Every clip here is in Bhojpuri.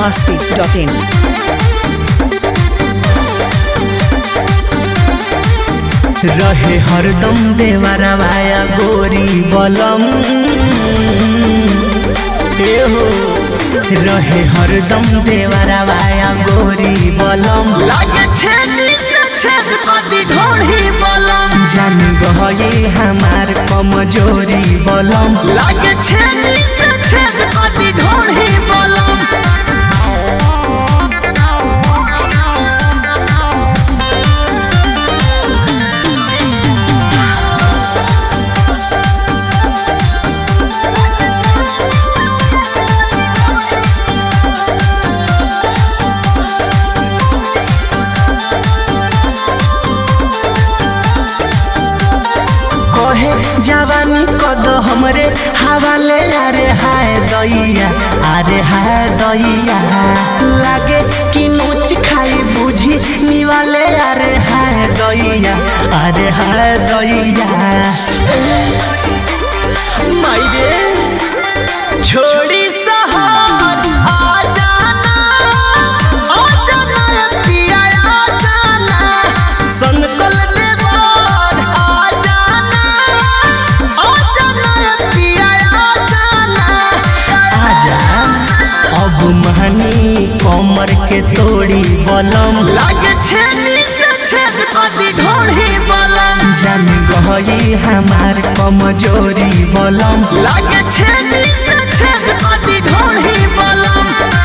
biharmasti.in रहे हरदम देवरवाया गोरी बलम हो रहे हरदम देवरवाया गोरी बलम लागे छेदी से छेद कदी ढोढ़ी बलम जान गए हमार कमजोरी बलम लागे छेदी से छेद कदी ढोढ़ी बलम जवानी कद हमरे हवाले अरे हाय दैया अरे हाय दैया लागे कि नोच खाई बुझी निवाले अरे हाय दैया अरे हाय दैया मायरे छोड़ी सहार आ जाना पिया आ जाना संकल देवार आ जाना पिया आ जाना आजा अब महनी कमर के तोड़ी बलम लागे छेदी से छेद कदी ढोढ़ी बलम जान गई हमार कमजोरी बलम लागे छेदी से छेद कदी ढोढ़ी बलम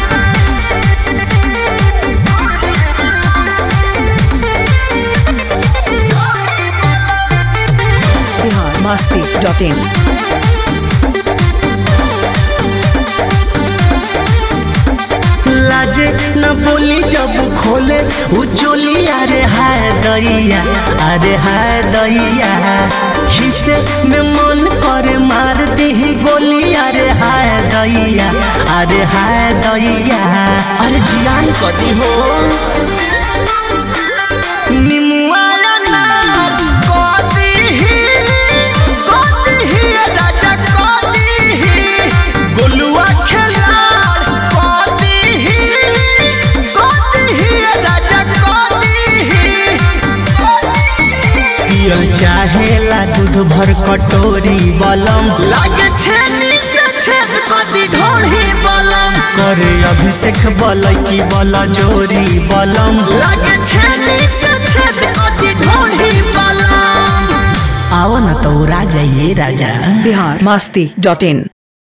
biharmasti.in लाजे न बोली जब खोले उचोली अरे हाय दैया अरे हाय दैया खिसे में मन करे मार दी गोली अरे हाय दैया अरे हाय दैया अरे जियान कदी हो निमुआ अनार कदी ही राजा कदी ही गोलुआ खिलाड़ कदी ही राजा कदी ही पियल चाहेला दूध भर कटोरी बलम लागे छेदी से छेद कदी ढोढ़ी बलम करे अभिषेक बल की बल जोरी बलम लागे छेदी से छेद कदी ढोढ़ी बलम आओ न तो राजा ये राजा biharmasti.in